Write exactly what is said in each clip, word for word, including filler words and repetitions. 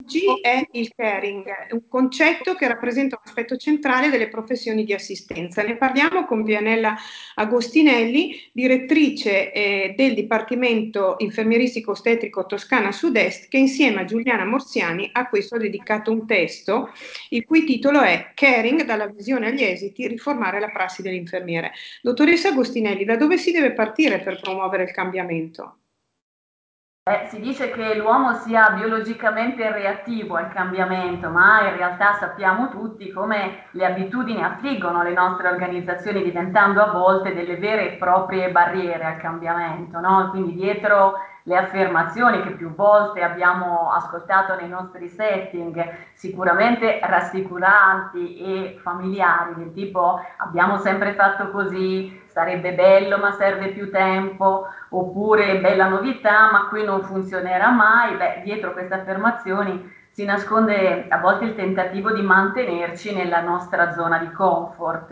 oggi è il caring, un concetto che rappresenta un aspetto centrale delle professioni di assistenza. Ne parliamo con Vianella Agostinelli, direttrice eh, del Dipartimento Infermieristico Ostetrico Toscana Sud-Est, che insieme a Giuliana Morsiani a questo ha dedicato un testo, il cui titolo è Caring, dalla visione agli esiti, riformare la prassi dell'infermiere. Dottoressa Agostinelli, da dove si deve partire per promuovere il cambiamento? Eh, si dice che l'uomo sia biologicamente reattivo al cambiamento, ma in realtà sappiamo tutti come le abitudini affliggono le nostre organizzazioni, diventando a volte delle vere e proprie barriere al cambiamento, no? Quindi dietro le affermazioni che più volte abbiamo ascoltato nei nostri setting, sicuramente rassicuranti e familiari, del tipo abbiamo sempre fatto così, sarebbe bello ma serve più tempo, oppure bella novità ma qui non funzionerà mai. Beh, dietro queste affermazioni si nasconde a volte il tentativo di mantenerci nella nostra zona di comfort,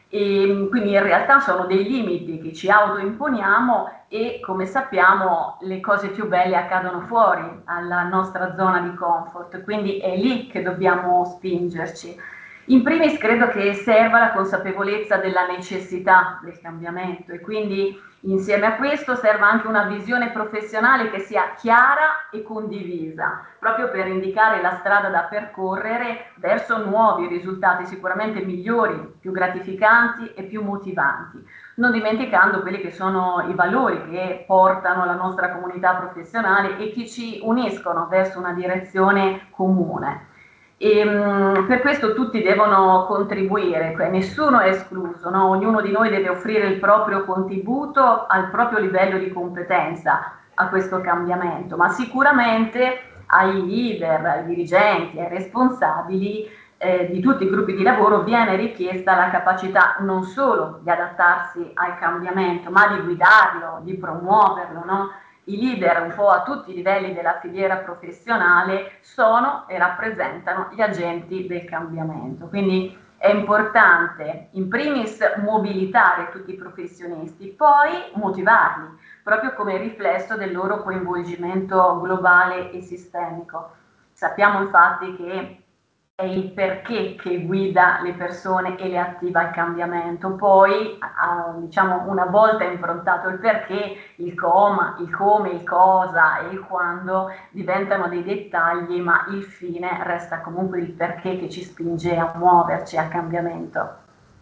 e quindi in realtà sono dei limiti che ci autoimponiamo e, come sappiamo, le cose più belle accadono fuori alla nostra zona di comfort, quindi è lì che dobbiamo spingerci. In primis credo che serva la consapevolezza della necessità del cambiamento, e quindi insieme a questo serve anche una visione professionale che sia chiara e condivisa, proprio per indicare la strada da percorrere verso nuovi risultati sicuramente migliori, più gratificanti e più motivanti, non dimenticando quelli che sono i valori che portano la nostra comunità professionale e che ci uniscono verso una direzione comune. E, mh, per questo tutti devono contribuire, cioè nessuno è escluso, no? Ognuno di noi deve offrire il proprio contributo al proprio livello di competenza a questo cambiamento, ma sicuramente ai leader, ai dirigenti, ai responsabili eh, di tutti i gruppi di lavoro viene richiesta la capacità non solo di adattarsi al cambiamento, ma di guidarlo, di promuoverlo, no? I leader un po' a tutti i livelli della filiera professionale sono e rappresentano gli agenti del cambiamento. Quindi è importante in primis mobilitare tutti i professionisti, poi motivarli, proprio come riflesso del loro coinvolgimento globale e sistemico. Sappiamo infatti che è il perché che guida le persone e le attiva al cambiamento. Poi, a, diciamo, una volta improntato il perché, il come, il come, il cosa e il quando diventano dei dettagli, ma il fine resta comunque il perché che ci spinge a muoverci al cambiamento.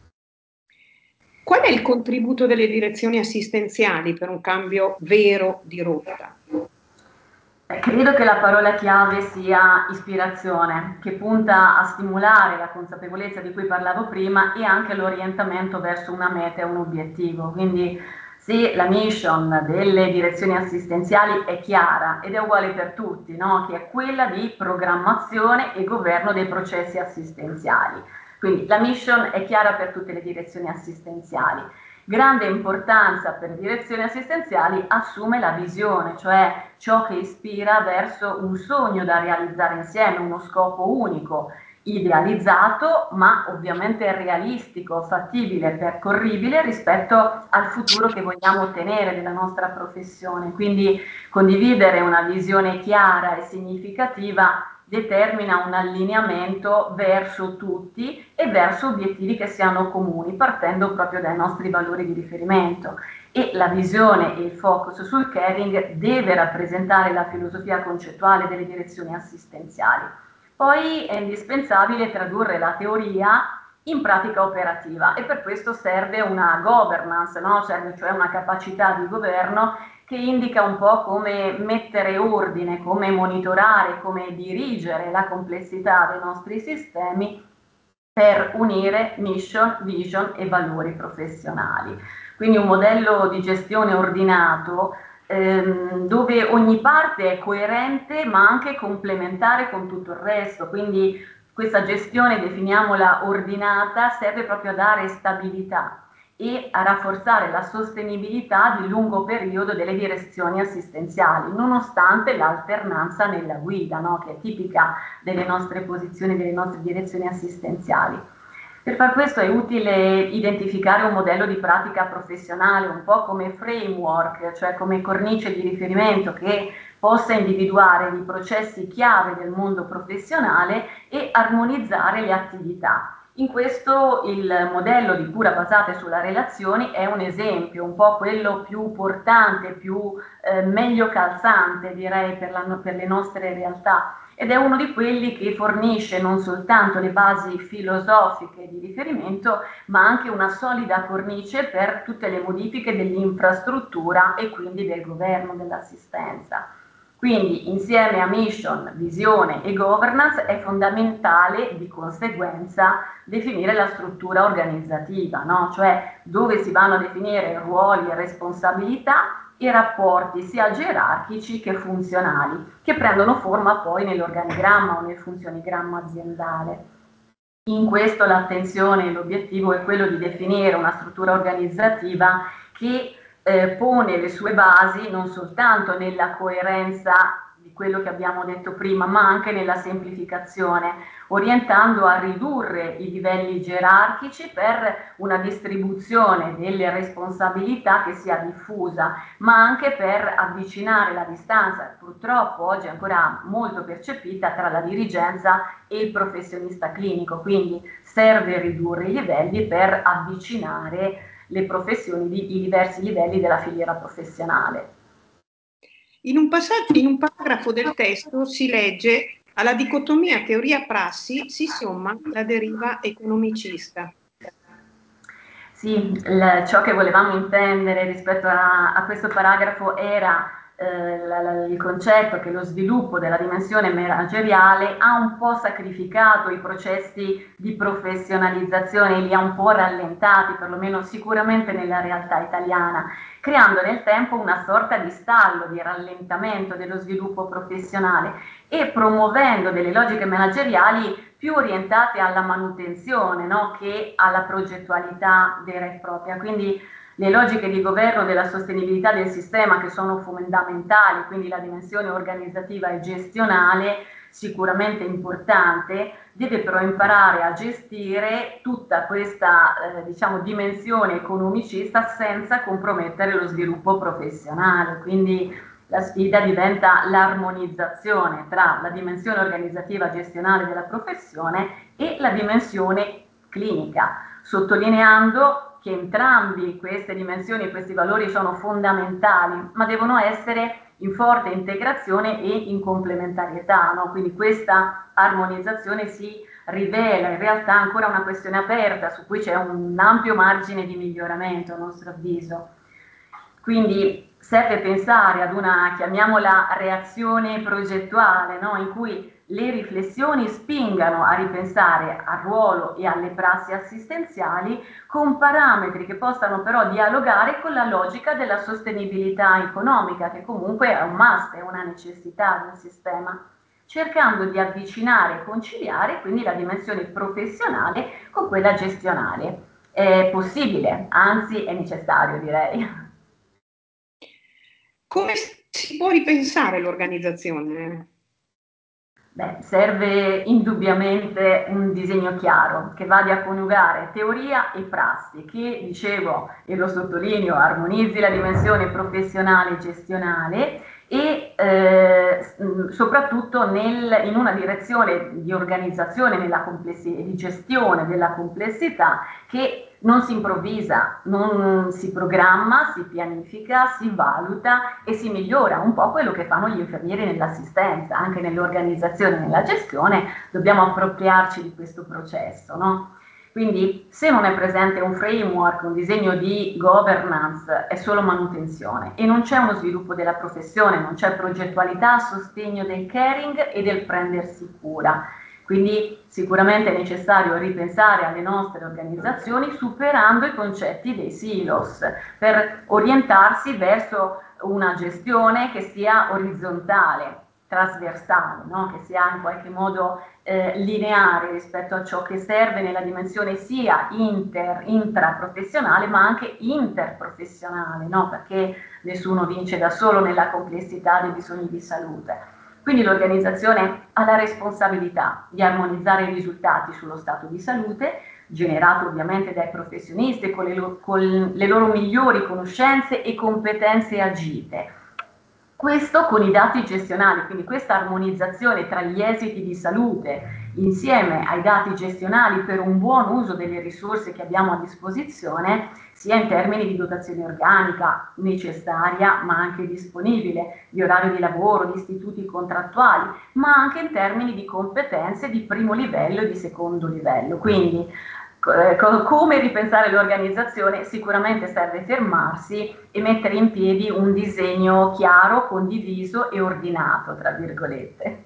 Qual è il contributo delle direzioni assistenziali per un cambio vero di rotta? Eh, Credo che la parola chiave sia ispirazione, che punta a stimolare la consapevolezza di cui parlavo prima e anche l'orientamento verso una meta e un obiettivo. Quindi sì, la mission delle direzioni assistenziali è chiara ed è uguale per tutti, no? Che è quella di programmazione e governo dei processi assistenziali. Quindi la mission è chiara per tutte le direzioni assistenziali. Grande importanza per le direzioni assistenziali assume la visione, cioè ciò che ispira verso un sogno da realizzare insieme, uno scopo unico, idealizzato, ma ovviamente realistico, fattibile, percorribile rispetto al futuro che vogliamo ottenere della nostra professione. Quindi condividere una visione chiara e significativa determina un allineamento verso tutti e verso obiettivi che siano comuni, partendo proprio dai nostri valori di riferimento. E la visione e il focus sul caring deve rappresentare la filosofia concettuale delle direzioni assistenziali. Poi è indispensabile tradurre la teoria in pratica operativa, e per questo serve una governance, no? Cioè, cioè una capacità di governo che indica un po' come mettere ordine, come monitorare, come dirigere la complessità dei nostri sistemi per unire mission, vision e valori professionali. Quindi un modello di gestione ordinato, ehm, dove ogni parte è coerente ma anche complementare con tutto il resto. Quindi questa gestione, definiamola ordinata, serve proprio a dare stabilità e a rafforzare la sostenibilità di lungo periodo delle direzioni assistenziali, nonostante l'alternanza nella guida, no? Che è tipica delle nostre posizioni, delle nostre direzioni assistenziali. Per far questo è utile identificare un modello di pratica professionale, un po' come framework, cioè come cornice di riferimento che possa individuare i processi chiave del mondo professionale e armonizzare le attività. In questo il modello di cura basate sulla relazione è un esempio, un po' quello più portante, più eh, meglio calzante, direi, per, la, per le nostre realtà, ed è uno di quelli che fornisce non soltanto le basi filosofiche di riferimento, ma anche una solida cornice per tutte le modifiche dell'infrastruttura e quindi del governo dell'assistenza. Quindi insieme a mission, visione e governance è fondamentale di conseguenza definire la struttura organizzativa, no? Cioè dove si vanno a definire ruoli e responsabilità e rapporti sia gerarchici che funzionali, che prendono forma poi nell'organigramma o nel funzionigramma aziendale. In questo l'attenzione e l'obiettivo è quello di definire una struttura organizzativa che eh, pone le sue basi non soltanto nella coerenza di quello che abbiamo detto prima, ma anche nella semplificazione, orientando a ridurre i livelli gerarchici per una distribuzione delle responsabilità che sia diffusa, ma anche per avvicinare la distanza, purtroppo oggi ancora molto percepita, tra la dirigenza e il professionista clinico. Quindi serve ridurre i livelli per avvicinare le professioni di i diversi livelli della filiera professionale. In un passaggio, in un paragrafo del testo si legge: alla dicotomia teoria-prassi si somma la deriva economicista. Sì, il, ciò che volevamo intendere rispetto a, a questo paragrafo era eh, la, la, il concetto che lo sviluppo della dimensione manageriale ha un po' sacrificato i processi di professionalizzazione, li ha un po' rallentati, perlomeno sicuramente nella realtà italiana, creando nel tempo una sorta di stallo, di rallentamento dello sviluppo professionale e promuovendo delle logiche manageriali più orientate alla manutenzione, no? Che alla progettualità vera e propria. Quindi le logiche di governo della sostenibilità del sistema, che sono fondamentali, quindi la dimensione organizzativa e gestionale, sicuramente importante, deve però imparare a gestire tutta questa eh, diciamo, dimensione economicista senza compromettere lo sviluppo professionale. Quindi la sfida diventa l'armonizzazione tra la dimensione organizzativa gestionale della professione e la dimensione clinica, sottolineando che entrambi queste dimensioni e questi valori sono fondamentali, ma devono essere in forte integrazione e in complementarietà, no? Quindi questa armonizzazione si rivela in realtà ancora una questione aperta su cui c'è un ampio margine di miglioramento a nostro avviso. Quindi serve pensare ad una, chiamiamola, reazione progettuale, no? In cui le riflessioni spingano a ripensare al ruolo e alle prassi assistenziali con parametri che possano però dialogare con la logica della sostenibilità economica, che comunque è un must, è una necessità del sistema, cercando di avvicinare e conciliare quindi la dimensione professionale con quella gestionale. È possibile, anzi è necessario, direi. Come si può ripensare l'organizzazione? Beh, serve indubbiamente un disegno chiaro che vada a coniugare teoria e prassi, che, dicevo, e lo sottolineo, armonizzi la dimensione professionale e gestionale e eh, soprattutto nel, in una direzione di organizzazione nella e di gestione della complessità che non si improvvisa, non si programma, si pianifica, si valuta e si migliora, un po' quello che fanno gli infermieri nell'assistenza, anche nell'organizzazione e nella gestione dobbiamo appropriarci di questo processo, no? Quindi se non è presente un framework, un disegno di governance, è solo manutenzione e non c'è uno sviluppo della professione, non c'è progettualità a sostegno del caring e del prendersi cura. Quindi sicuramente è necessario ripensare alle nostre organizzazioni superando i concetti dei silos per orientarsi verso una gestione che sia orizzontale, trasversale, no? Che sia in qualche modo eh, lineare rispetto a ciò che serve nella dimensione sia inter, intraprofessionale ma anche interprofessionale, no? Perché nessuno vince da solo nella complessità dei bisogni di salute. Quindi l'organizzazione ha la responsabilità di armonizzare i risultati sullo stato di salute, generato ovviamente dai professionisti con le, lo- con le loro migliori conoscenze e competenze agite, Questo con i dati gestionali, quindi questa armonizzazione tra gli esiti di salute insieme ai dati gestionali per un buon uso delle risorse che abbiamo a disposizione, sia in termini di dotazione organica necessaria ma anche disponibile, di orario di lavoro, di istituti contrattuali, ma anche in termini di competenze di primo livello e di secondo livello. Quindi come ripensare l'organizzazione? Sicuramente serve fermarsi e mettere in piedi un disegno chiaro, condiviso e ordinato, tra virgolette.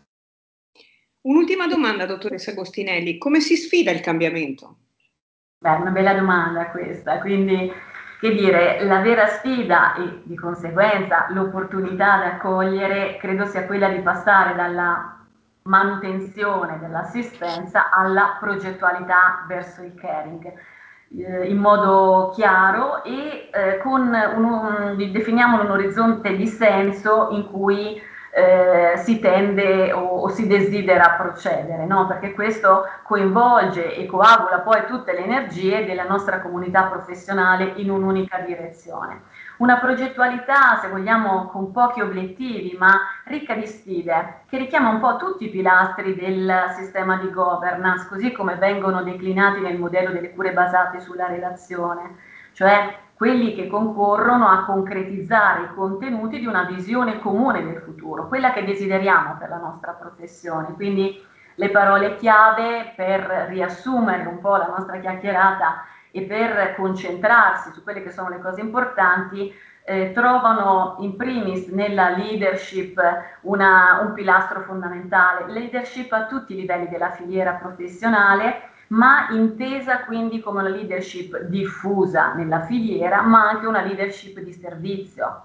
Un'ultima domanda, dottoressa Agostinelli, come si sfida il cambiamento? Beh, una bella domanda questa, quindi che dire, la vera sfida e di conseguenza l'opportunità da cogliere credo sia quella di passare dalla manutenzione dell'assistenza alla progettualità verso il caring eh, in modo chiaro e eh, con un, un, definiamo un orizzonte di senso in cui eh, si tende o, o si desidera procedere, no? Perché questo coinvolge e coagula poi tutte le energie della nostra comunità professionale in un'unica direzione. Una progettualità, se vogliamo, con pochi obiettivi, ma ricca di sfide, che richiama un po' tutti i pilastri del sistema di governance, così come vengono declinati nel modello delle cure basate sulla relazione, cioè quelli che concorrono a concretizzare i contenuti di una visione comune del futuro, quella che desideriamo per la nostra professione. Quindi le parole chiave per riassumere un po' la nostra chiacchierata e per concentrarsi su quelle che sono le cose importanti, eh, trovano in primis nella leadership una, un pilastro fondamentale, leadership a tutti i livelli della filiera professionale, ma intesa quindi come una leadership diffusa nella filiera, ma anche una leadership di servizio.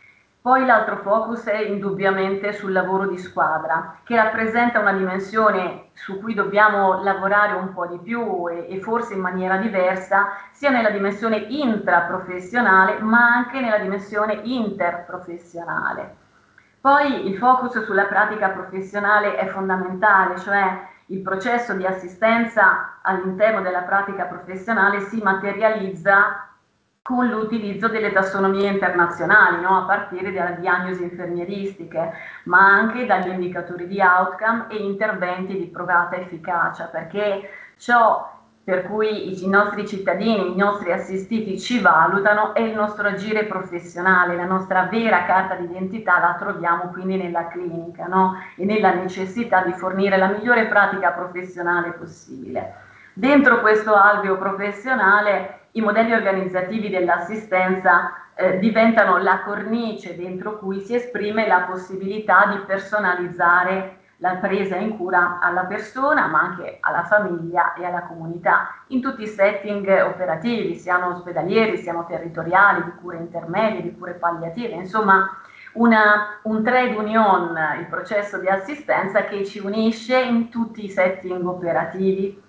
Poi l'altro focus è indubbiamente sul lavoro di squadra, che rappresenta una dimensione su cui dobbiamo lavorare un po' di più e, e forse in maniera diversa, sia nella dimensione intraprofessionale, ma anche nella dimensione interprofessionale. Poi il focus sulla pratica professionale è fondamentale, cioè il processo di assistenza all'interno della pratica professionale si materializza con l'utilizzo delle tassonomie internazionali, no? A partire dalle diagnosi infermieristiche, ma anche dagli indicatori di outcome e interventi di provata efficacia, perché ciò per cui i nostri cittadini, i nostri assistiti ci valutano è il nostro agire professionale, la nostra vera carta d'identità la troviamo quindi nella clinica, no? E nella necessità di fornire la migliore pratica professionale possibile. Dentro questo alveo professionale i modelli organizzativi dell'assistenza eh, diventano la cornice dentro cui si esprime la possibilità di personalizzare la presa in cura alla persona, ma anche alla famiglia e alla comunità, in tutti i setting operativi, siano ospedalieri, siano territoriali, di cure intermedie, di cure palliative, insomma una, un trade union, il processo di assistenza che ci unisce in tutti i setting operativi.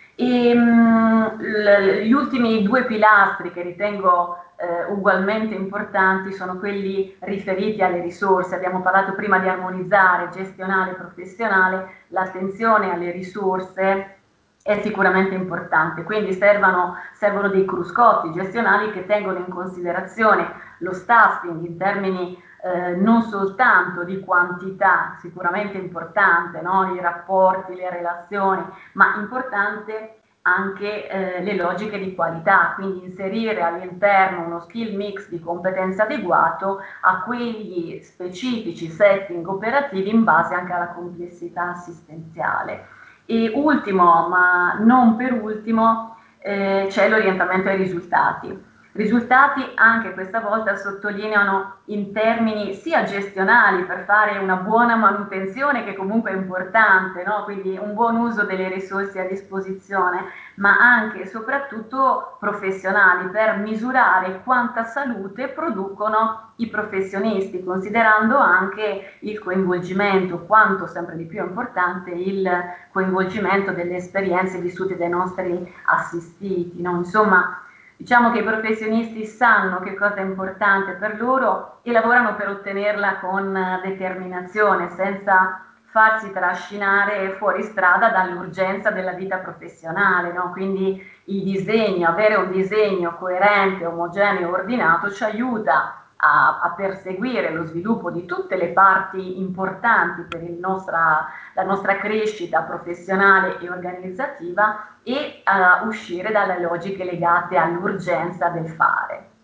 E, mh, gli ultimi due pilastri che ritengo eh, ugualmente importanti sono quelli riferiti alle risorse. Abbiamo parlato prima di armonizzare gestionale e professionale, l'attenzione alle risorse è sicuramente importante, quindi servono, servono dei cruscotti gestionali che tengono in considerazione lo staffing in termini eh, non soltanto di quantità, sicuramente importante, no? I rapporti, le relazioni, ma importante anche eh, le logiche di qualità, quindi inserire all'interno uno skill mix di competenze adeguato a quegli specifici setting operativi in base anche alla complessità assistenziale. E ultimo, ma non per ultimo, eh, c'è l'orientamento ai risultati. Risultati anche questa volta sottolineano in termini sia gestionali per fare una buona manutenzione, che comunque è importante, no? Quindi un buon uso delle risorse a disposizione, ma anche e soprattutto professionali per misurare quanta salute producono i professionisti, considerando anche il coinvolgimento, quanto sempre di più è importante il coinvolgimento delle esperienze vissute dai nostri assistiti, no? Insomma, diciamo che i professionisti sanno che cosa è importante per loro e lavorano per ottenerla con determinazione, senza farsi trascinare fuori strada dall'urgenza della vita professionale, no? Quindi il disegno, avere un disegno coerente, omogeneo, ordinato ci aiuta a, a perseguire lo sviluppo di tutte le parti importanti per il nostra, la nostra crescita professionale e organizzativa e a uscire dalle logiche legate all'urgenza del fare.